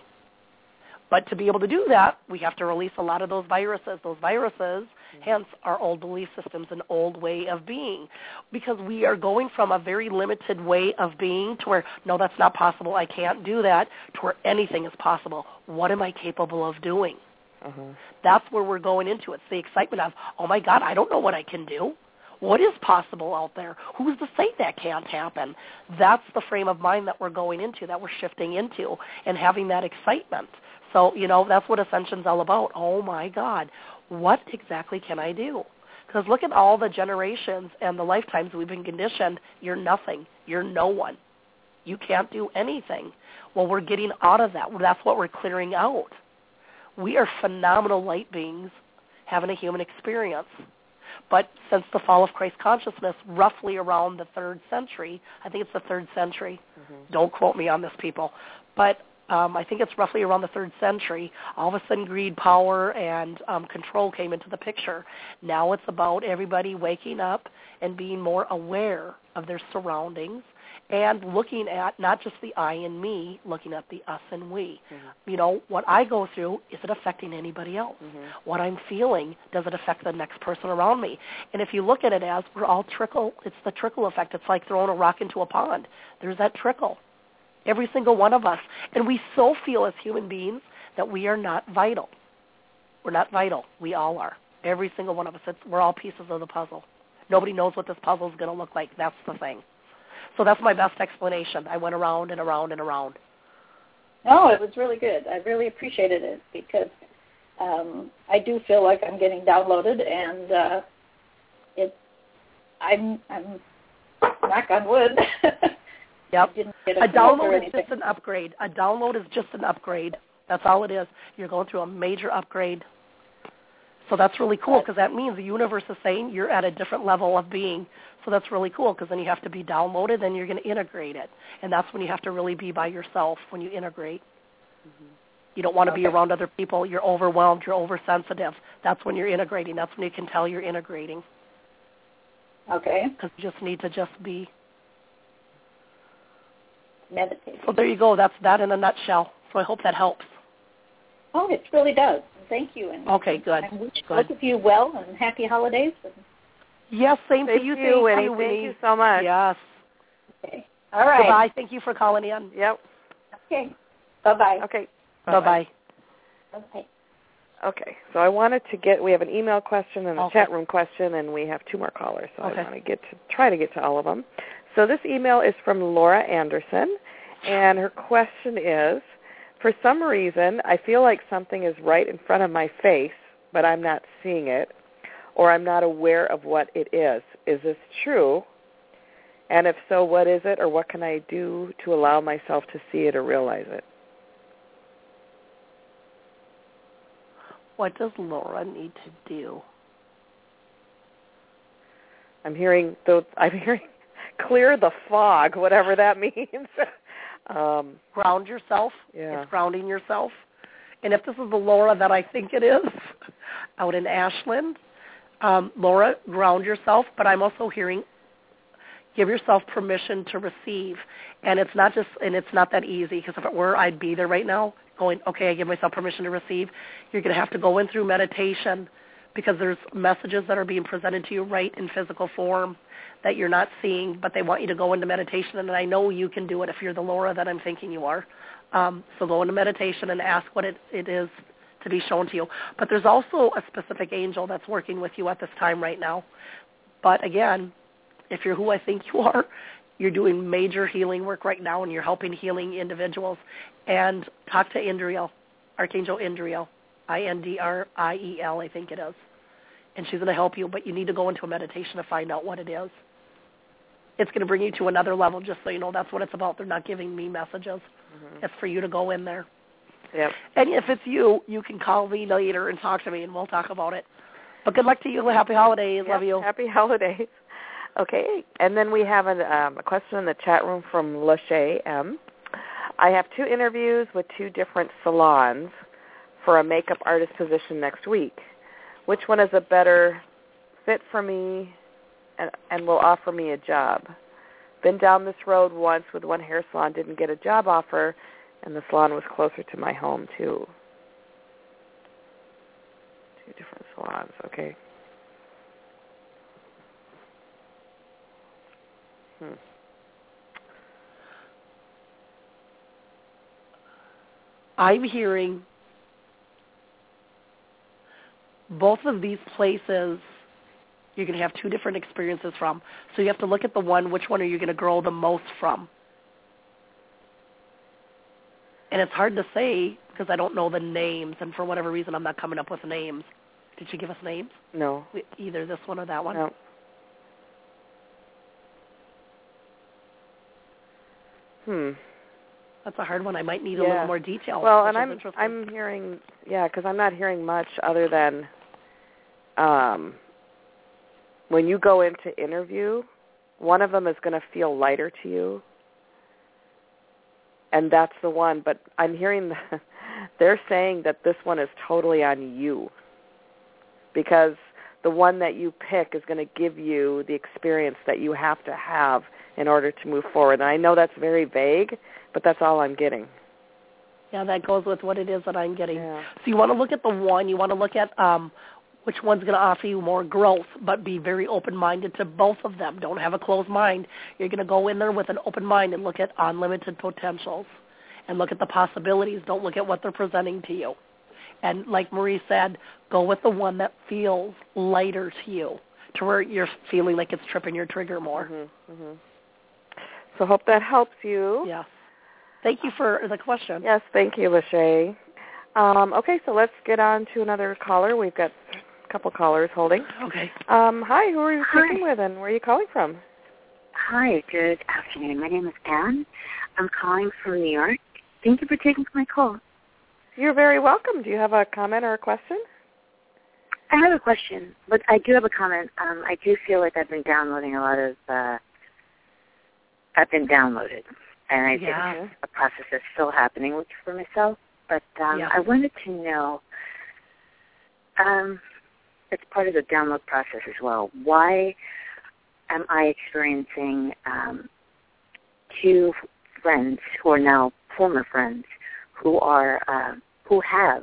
But to be able to do that, we have to release a lot of those viruses. Those viruses, mm-hmm. hence our old belief systems, an old way of being. Because we are going from a very limited way of being to where, no, that's not possible, I can't do that, to where anything is possible. What am I capable of doing? Mm-hmm. That's where we're going into. It's the excitement of, oh, my God, I don't know what I can do. What is possible out there? Who's to say that can't happen? That's the frame of mind that we're going into, that we're shifting into, and having that excitement. So, you know, that's what Ascension's all about. Oh, my God, what exactly can I do? Because look at all the generations and the lifetimes we've been conditioned. You're nothing. You're no one. You can't do anything. Well, we're getting out of that. That's what we're clearing out. We are phenomenal light beings having a human experience. But since the fall of Christ consciousness, roughly around the third century, I think it's the third century. Mm-hmm. Don't quote me on this, people. But um, I think it's roughly around the third century, all of a sudden greed, power, and um, control came into the picture. Now it's about everybody waking up and being more aware of their surroundings and looking at not just the I and me, looking at the us and we. Mm-hmm. You know, what I go through, is it affecting anybody else? Mm-hmm. What I'm feeling, does it affect the next person around me? And if you look at it as we're all trickle, it's the trickle effect. It's like throwing a rock into a pond. There's that trickle. Every single one of us. And we so feel as human beings that we are not vital. We're not vital. We all are. Every single one of us. It's, we're all pieces of the puzzle. Nobody knows what this puzzle is going to look like. That's the thing. So that's my best explanation. I went around and around and around. No, it was really good. I really appreciated it because um, I do feel like I'm getting downloaded, and uh, it. I'm I'm knock on wood. Yep. Didn't get a a download is just an upgrade. A download is just an upgrade. That's all it is. You're going through a major upgrade. So that's really cool because that means the universe is saying you're at a different level of being. So that's really cool because then you have to be downloaded and you're going to integrate it. And that's when you have to really be by yourself when you integrate. Mm-hmm. You don't want to okay. be around other people. You're overwhelmed. You're oversensitive. That's when you're integrating. That's when you can tell you're integrating. Okay. Because you just need to just be. Meditate. So there you go. That's that in a nutshell. So I hope that helps. Oh, it really does. Thank you. And okay, good. I wish good. both of you well and happy holidays. And yes, same thank to you, you, Winnie. Thank you, Thank you so much. Yes. Okay. All right. Goodbye. Thank you for calling in. Yep. Okay. Bye-bye. Okay. Bye-bye. Okay. Okay. So I wanted to get, we have an email question and a okay. chat room question, and we have two more callers. So okay. I want to get to, try to get to all of them. So this email is from Laura Anderson, and her question is, for some reason, I feel like something is right in front of my face, but I'm not seeing it, or I'm not aware of what it is. Is this true? And if so, what is it, or what can I do to allow myself to see it or realize it? What does Laura need to do? I'm hearing, though, I'm hearing clear the fog, whatever that means. um, Ground yourself. Yeah. It's grounding yourself. And if this is the Laura that I think it is, out in Ashland, um, Laura, ground yourself. But I'm also hearing, give yourself permission to receive. And it's not just, and it's not that easy, because if it were, I'd be there right now going, okay, I give myself permission to receive. You're going to have to go in through meditation, because there's messages that are being presented to you right in physical form that you're not seeing, but they want you to go into meditation. And I know you can do it if you're the Laura that I'm thinking you are. Um, so go into meditation and ask what it, it is to be shown to you. But there's also a specific angel that's working with you at this time right now. But again, if you're who I think you are, you're doing major healing work right now, and you're helping healing individuals. And talk to Indriel, Archangel Indriel, I N D R I E L, I think it is. And she's going to help you, but you need to go into a meditation to find out what it is. It's going to bring you to another level, just so you know. That's what it's about. They're not giving me messages. Mm-hmm. It's for you to go in there. Yep. And if it's you, you can call me later and talk to me, and we'll talk about it. But good luck to you. Happy holidays. Yep. Love you. Happy holidays. Okay. And then we have a, um, a question in the chat room from Lachey M. I have two interviews with two different salons for a makeup artist position next week. Which one is a better fit for me and, and will offer me a job? Been down this road once with one hair salon, didn't get a job offer, and the salon was closer to my home, too. Two different salons, okay. Hmm. I'm hearing both of these places you're going to have two different experiences from. So you have to look at the one, which one are you going to grow the most from? And it's hard to say because I don't know the names, and for whatever reason I'm not coming up with names. Did she give us names? No. Either this one or that one? No. Hmm. That's a hard one. I might need yeah. a little more detail. Well, and I'm I'm hearing, yeah, because I'm not hearing much other than um, when you go into interview, one of them is going to feel lighter to you, and that's the one. But I'm hearing the, they're saying that this one is totally on you, because the one that you pick is going to give you the experience that you have to have in order to move forward. And I know that's very vague, but that's all I'm getting. Yeah, that goes with what it is that I'm getting. Yeah. So you want to look at the one. You want to look at um, which one's going to offer you more growth, but be very open-minded to both of them. Don't have a closed mind. You're going to go in there with an open mind and look at unlimited potentials and look at the possibilities. Don't look at what they're presenting to you. And like Marie said, go with the one that feels lighter to you, to where you're feeling like it's tripping your trigger more. Mm-hmm, mm-hmm. So hope that helps you. Yes. Thank you for the question. Yes, thank you, Lachey. Um, okay, so let's get on to another caller. We've got a couple callers holding. Okay. Um, hi, who are you Hi. speaking with, and where are you calling from? Hi, good afternoon. My name is Anne. I'm calling from New York. Thank you for taking my call. You're very welcome. Do you have a comment or a question? I have a question, but I do have a comment. Um, I do feel like I've been downloading a lot of, uh, I've been downloaded, and I Yeah. think a process that's still happening with, for myself. But um, Yeah. I wanted to know, um, it's part of the download process as well. Why am I experiencing um, two friends who are now former friends who are uh, who have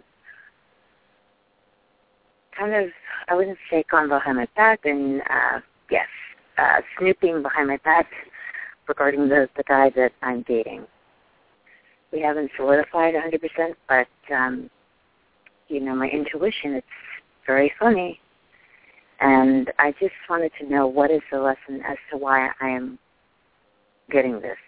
kind of, I wouldn't say gone behind my back, and uh, yes, uh, snooping behind my back regarding the, the guy that I'm dating. We haven't solidified one hundred percent, but, um, you know, my intuition, it's very funny. And I just wanted to know what is the lesson as to why I am getting this.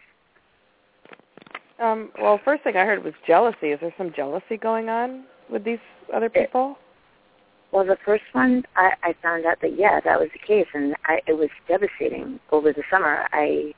Um, well, first thing I heard was jealousy. Is there some jealousy going on with these other people? Well, the first one, I, I found out that, yeah, that was the case, and I, it was devastating. Over the summer, I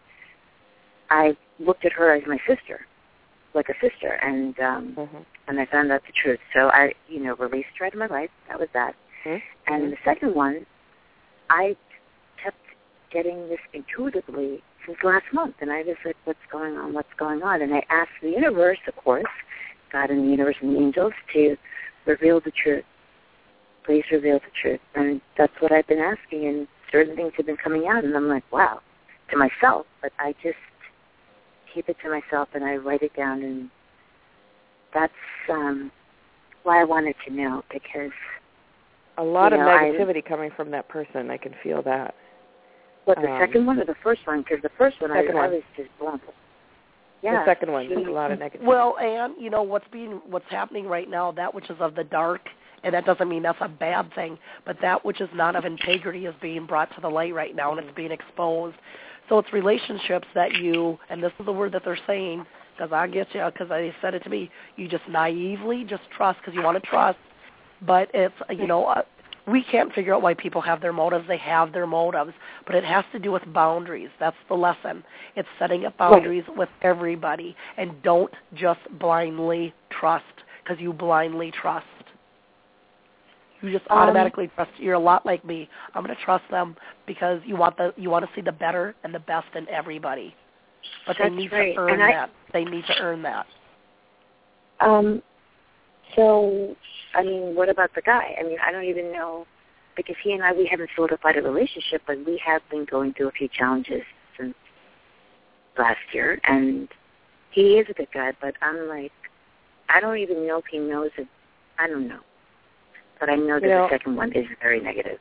I looked at her as my sister, like a sister, and um, mm-hmm. and I found out the truth. So I, you know, released her out of my life. That was that. Mm-hmm. And the second one, I kept getting this intuitively since last month, and I was like, what's going on, what's going on? And I asked the universe, of course, God and the universe and the angels, to reveal the truth. Please reveal the truth. And that's what I've been asking, and certain things have been coming out, and I'm like, wow, to myself. But I just keep it to myself, and I write it down, and that's um, why I wanted to know, because a lot you know, of negativity I, coming from that person. I can feel that. What, the um, second one or the first one? Because the first one, I, one. I was just blown. Yeah, the second one, a lot of negativity. Well, and you know what's being, what's happening right now, that which is of the dark, and that doesn't mean that's a bad thing, but that which is not of integrity is being brought to the light right now, and it's being exposed. So it's relationships that you, and this is the word that they're saying, because I get you, because they said it to me, you just naively just trust because you want to trust, but it's, you know, uh, we can't figure out why people have their motives. They have their motives, but it has to do with boundaries. That's the lesson. It's setting up boundaries right with everybody, and don't just blindly trust because you blindly trust. You just automatically um, trust. You're a lot like me. I'm going to trust them because you want the you want to see the better and the best in everybody, but they need right. to earn and I, that. They need to earn that. Um. So, I mean, what about the guy? I mean, I don't even know, because he and I, we haven't solidified a relationship, but we have been going through a few challenges since last year, and he is a good guy, but I'm like, I don't even know if he knows it. I don't know. But I know that you know, the second one is very negative.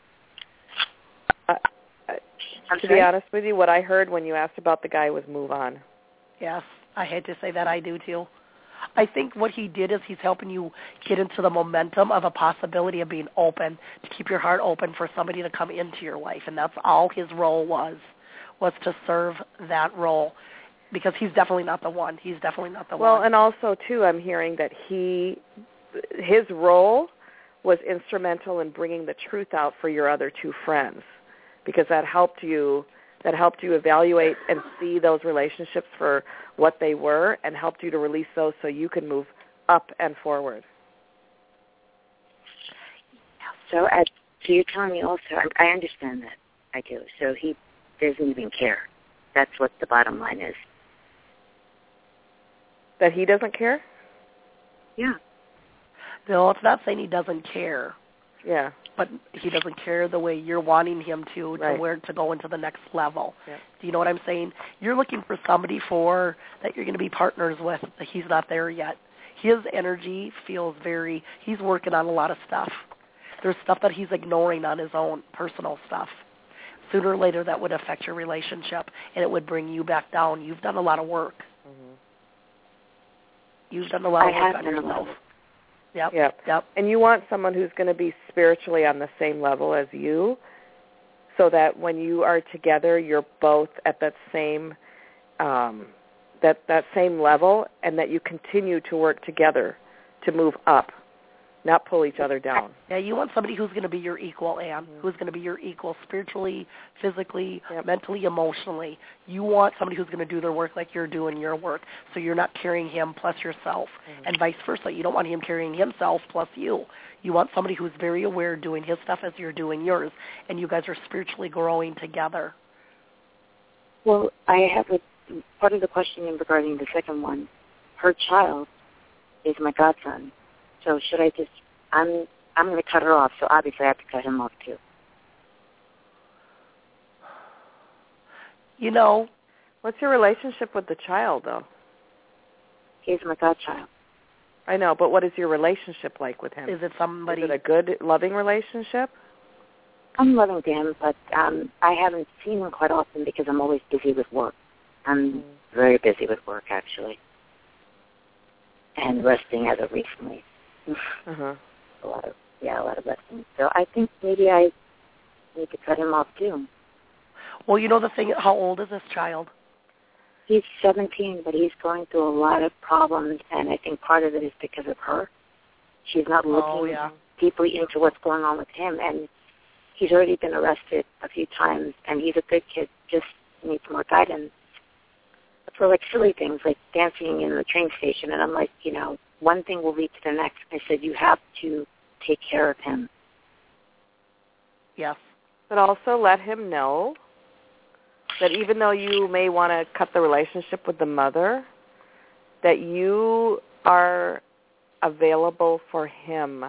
Uh, uh, to sorry? be honest with you, what I heard when you asked about the guy was move on. Yes, I hate to say that, I do too. I think what he did is he's helping you get into the momentum of a possibility of being open, to keep your heart open for somebody to come into your life, and that's all his role was, was to serve that role, because he's definitely not the one. He's definitely not the well, one. Well, and also, too, I'm hearing that he, his role was instrumental in bringing the truth out for your other two friends, because that helped you that helped you evaluate and see those relationships for what they were, and helped you to release those so you can move up and forward. So, uh, so you're telling me also, I, I understand that. I do. So he doesn't even care. That's what the bottom line is. That he doesn't care? Yeah. No, it's not saying he doesn't care. Yeah. But he doesn't care the way you're wanting him to, right. to where to go into the next level. Yeah. Do you know what I'm saying? You're looking for somebody for that you're going to be partners with, but he's not there yet. His energy feels very, he's working on a lot of stuff. There's stuff that he's ignoring on his own, personal stuff. Sooner or later that would affect your relationship, and it would bring you back down. You've done a lot of work. Mm-hmm. You've done a lot of I work have on yourself. Yep. Yep. Yep. And you want someone who's going to be spiritually on the same level as you, so that when you are together, you're both at that same um, that that same level, and that you continue to work together to move up. not pull each other down. Yeah, you want somebody who's going to be your equal, Anne, mm-hmm. who's going to be your equal spiritually, physically, yep. mentally, emotionally. You want somebody who's going to do their work like you're doing your work, so you're not carrying him plus yourself, mm-hmm. and vice versa. You don't want him carrying himself plus you. You want somebody who's very aware doing his stuff as you're doing yours, and you guys are spiritually growing together. Well, I have a, part of the question regarding the second one. Her child is my godson. So should I just, I'm I'm going to cut her off, so obviously I have to cut him off too. You know. What's your relationship with the child, though? He's my godchild. I know, but what is your relationship like with him? Is it somebody? Is it a good, loving relationship? I'm loving to him, but um, I haven't seen him quite often because I'm always busy with work. I'm mm. very busy with work, actually. And resting as of recently. Uh-huh. a lot of yeah, a lot of resting. So I think maybe I need to cut him off too. Well, you know the thing. How old is this child? He's seventeen, but he's going through a lot of problems, and I think part of it is because of her. She's not looking oh, yeah. deeply into what's going on with him, and he's already been arrested a few times, and he's a good kid, just needs more guidance for like silly things like dancing in the train station. And I'm like, you know, one thing will lead to the next. I said, you have to take care of him. Yes. But also let him know that even though you may want to cut the relationship with the mother, that you are available for him.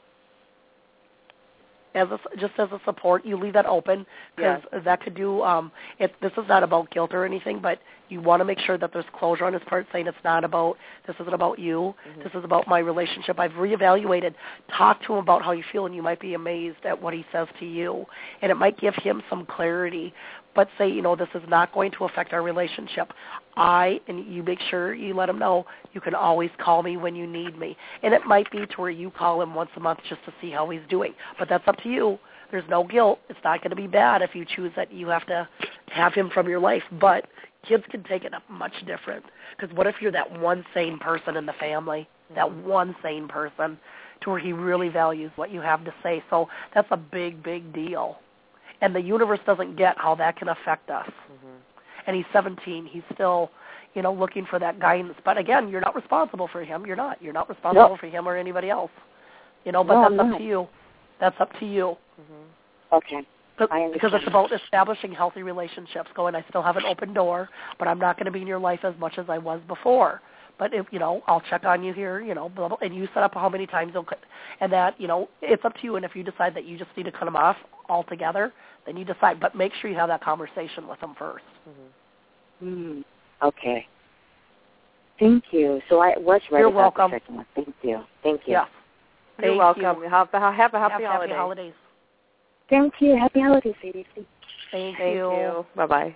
As a, just as a support, you leave that open because yes. that could do. Um, it, this is not about guilt or anything, but you want to make sure that there's closure on his part, saying it's not about. This isn't about you. Mm-hmm. This is about my relationship. I've reevaluated. Talk to him about how you feel, and you might be amazed at what he says to you, and it might give him some clarity. But say, you know, this is not going to affect our relationship. I, and you make sure you let him know, you can always call me when you need me. And it might be to where you call him once a month just to see how he's doing. But that's up to you. There's no guilt. It's not going to be bad if you choose that you have to have him from your life. But kids can take it up much different. Because what if you're that one sane person in the family, that one sane person, to where he really values what you have to say. So that's a big, big deal. And the universe doesn't get how that can affect us. Mm-hmm. And he's seventeen. He's still, you know, looking for that guidance. But again, you're not responsible for him. You're not. You're not responsible nope. for him or anybody else. You know, but no, that's I'm up not. to you. That's up to you. Mm-hmm. Okay. But, I understand. because it's about establishing healthy relationships. Going, I still have an open door, but I'm not going to be in your life as much as I was before. But if you know, I'll check on you here. You know, blah, blah, and you set up how many times you'll, and that you know, it's up to you. And if you decide that you just need to cut them off altogether, then you decide. But make sure you have that conversation with them first. Mm-hmm. Mm, okay. Thank you. So I was right You're about welcome. the second one. Thank you. Thank you. Yes. You're Thank welcome. You. Have, have a happy, have holiday. happy holidays. Thank you. Happy holidays, ladies. Thank, Thank you. you. Bye-bye.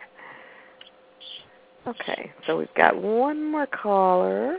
Okay, so we've got one more caller.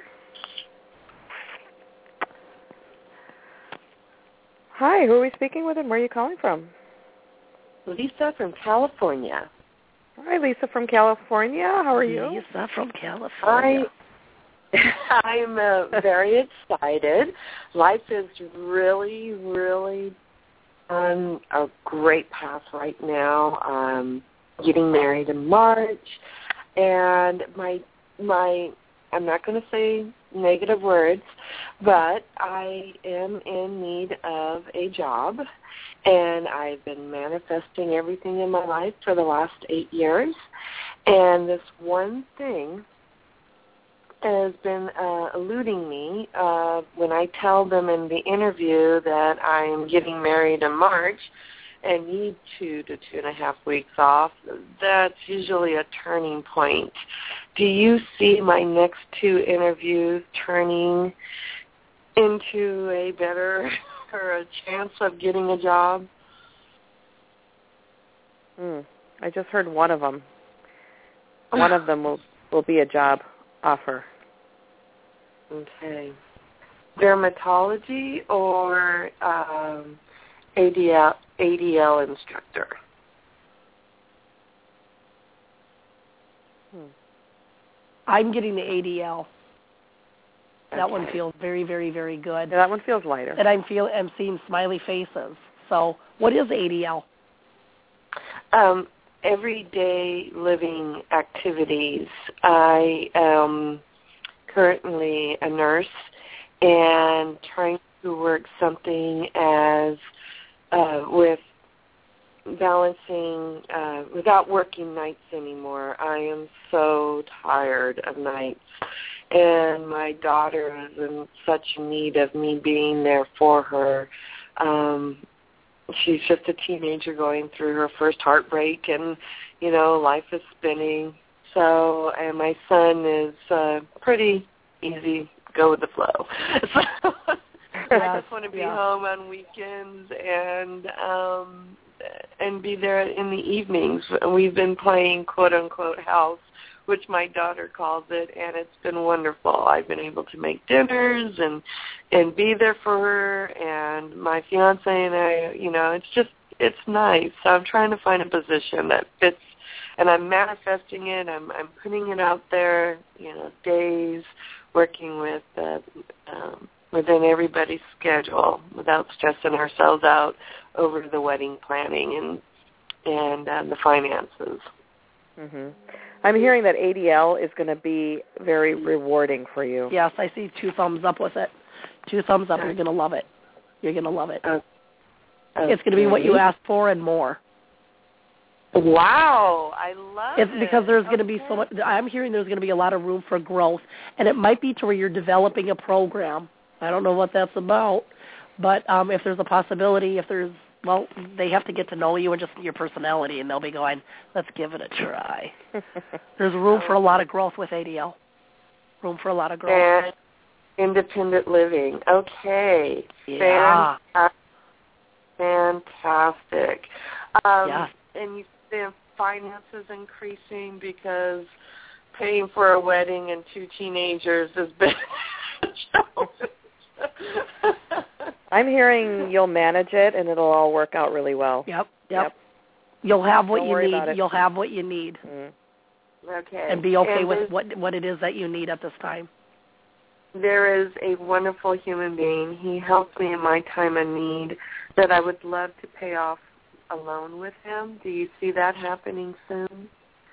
Hi, who are we speaking with and where are you calling from? Lisa from California. Hi, Lisa from California. How are you? Lisa from California. I, I'm uh, very excited. Life is really, really on a great path right now. I'm getting married in March, and my my I'm not going to say negative words, but I am in need of a job, and I've been manifesting everything in my life for the last eight years, and this one thing has been uh, eluding me. Uh, when I tell them in the interview that I'm getting married in March and need two to two and a half weeks off, that's usually a turning point. Do you see my next two interviews turning into a better or a chance of getting a job? Hmm. I just heard one of them. One of them will, will be a job offer. Okay. Dermatology or um, A D L, A D L instructor? Hmm. I'm getting the A D L. That Okay. one feels very, very, very good. Yeah, that one feels lighter. And I'm feel I'm seeing smiley faces. So, what is A D L? Um, everyday living activities. I am currently a nurse and trying to work something as uh, with balancing uh, without working nights anymore. I am so tired of nights, and my daughter is in such need of me being there for her. Um, she's just a teenager going through her first heartbreak, and you know, life is spinning. So, and my son is uh, pretty easy, go with the flow. So I just want to be yeah. home on weekends and um, and be there in the evenings. We've been playing quote unquote house, which my daughter calls it, and it's been wonderful. I've been able to make dinners and and be there for her, and my fiance and I, you know, it's just, it's nice. So I'm trying to find a position that fits, and I'm manifesting it. I'm I'm putting it out there, you know, days, working with uh, um, within everybody's schedule without stressing ourselves out over the wedding planning and and um, the finances. Mhm. I'm hearing that A D L is going to be very rewarding for you. Yes, I see two thumbs up with it. Two thumbs up. You're going to love it. You're going to love it. Okay. It's going to be what you asked for and more. Wow, I love it's it. Because there's going to okay. be so much. I'm hearing there's going to be a lot of room for growth, and it might be to where you're developing a program. I don't know what that's about, but um, if there's a possibility, if there's, well, they have to get to know you and just your personality, and they'll be going, let's give it a try. There's room for a lot of growth with A D L. Room for a lot of growth. And independent living. Okay. Yeah. Fantastic. Um, yeah. And you say finances increasing because paying for a wedding and two teenagers has been a challenge. I'm hearing you'll manage it and it'll all work out really well. Yep, yep. Yep. You'll have what Don't you worry need. about it. You'll have what you need. Mm. Okay. And be okay and with what what it is that you need at this time. There is a wonderful human being. He helps me in my time of need that I would love to pay off a loan with him. Do you see that happening soon?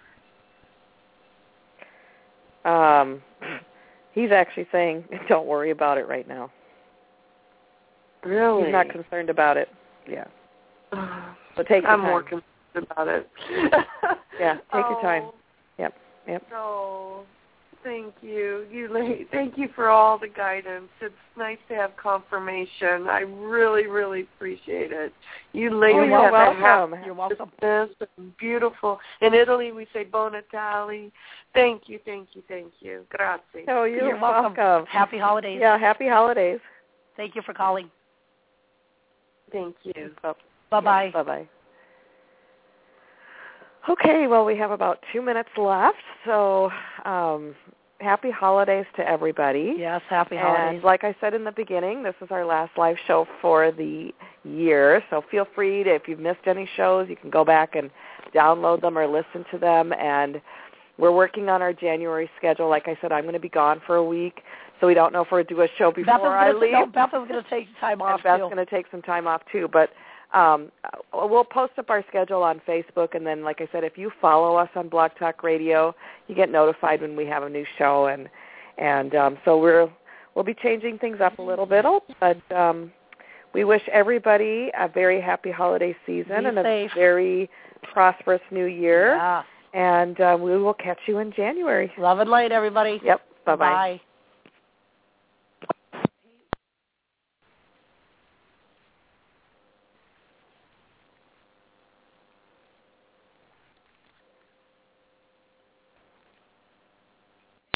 Um, he's actually saying, don't worry about it right now. Really? He's not concerned about it. Yeah. So take your I'm time. more concerned about it. Yeah, take oh, your time. Yep, yep. So, thank you. You, la- thank you for all the guidance. It's nice to have confirmation. I really, really appreciate it. You ladies Oh, you're have welcome. a You're welcome. happiness and beautiful. In Italy, we say Buon Natale. Thank you, thank you, thank you. Grazie. Oh, you're, You're welcome. welcome. Happy holidays. Yeah, happy holidays. Thank you for calling. Thank you. Bye-bye. Bye-bye. Okay, well, we have about two minutes left, so um, happy holidays to everybody. Yes, happy holidays. And like I said in the beginning, this is our last live show for the year, so feel free to, if you've missed any shows, you can go back and download them or listen to them. And we're working on our January schedule. Like I said, I'm going to be gone for a week, so we don't know if we'll do a show before Beth is I gonna, leave. No, Beth is going to take time off, and Beth's too. going to take some time off, too. But um, we'll post up our schedule on Facebook, and then, like I said, if you follow us on Blog Talk Radio, you get notified when we have a new show. And and um, so we're, we'll be changing things up a little bit, but um, we wish everybody a very happy holiday season Be and safe. a very prosperous new year. Yeah. And uh, we will catch you in January. Love and light, everybody. Yep. Bye-bye. Bye.